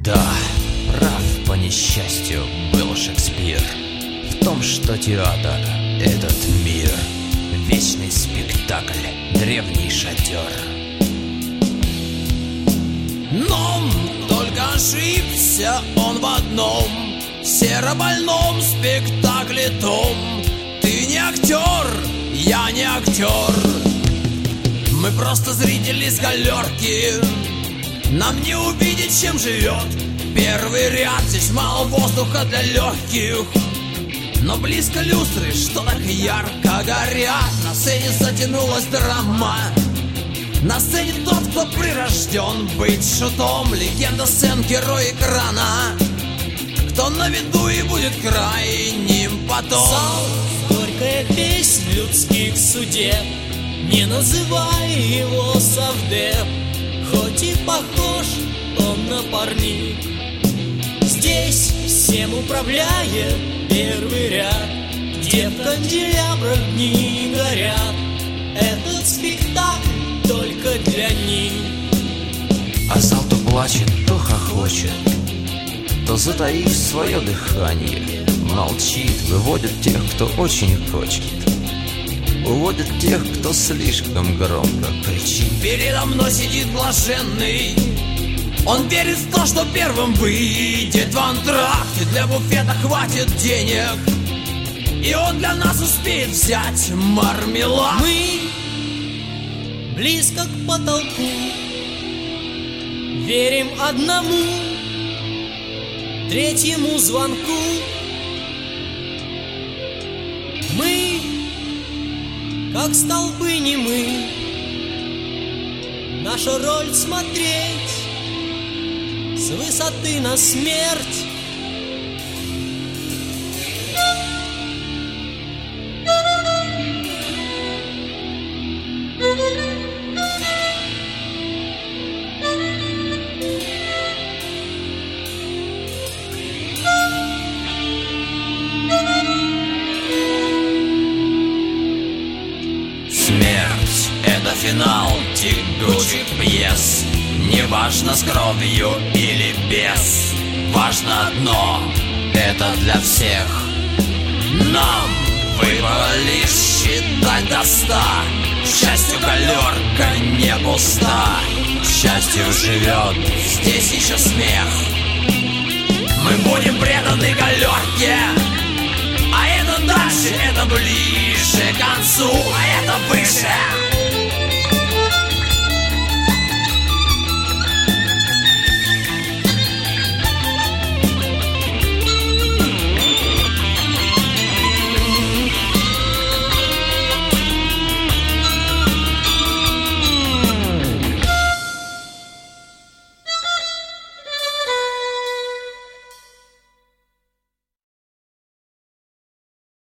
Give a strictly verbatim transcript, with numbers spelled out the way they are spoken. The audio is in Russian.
Да, прав по несчастью был Шекспир в том, что театр — этот мир, вечный спектакль, древний шатер. Но только ошибся он в одном серобольном спектакле том. Ты не актер, я не актер, мы просто зрители с галерки. Нам не увидеть, чем живет первый ряд. Здесь мало воздуха для легких, но близко люстры, что так ярко горят. На сцене затянулась драма. На сцене тот, кто прирожден быть шутом. Легенда сцен, герой экрана, кто на виду и будет крайним потом. Зал, горькая песнь людских судеб, не называй его совдеп, хоть и похож он на парник. Здесь всем управляет первый ряд, где в канделябрах дни горят. Этот спектакль только для них. А зал то плачет, то хохочет, то, затаив свое дыхание, молчит, выводит тех, кто очень хочет, уводит тех, кто слишком громко кричит. Передо мной сидит блаженный, он верит в то, что первым выйдет в антракте. Для буфета хватит денег, и он для нас успеет взять мармелад. Мы близко к потолку, верим одному третьему звонку. Мы, как столбы немы, наша роль смотреть с высоты на смерть. Смерть — это финал тягучих пьес. Неважно, с кровью или без, важно одно — это для всех. Нам выпало лишь считать до ста. К счастью, галерка не пуста, к счастью, живет здесь еще смех. Мы будем преданы галерке, а это дальше, это ближе к концу.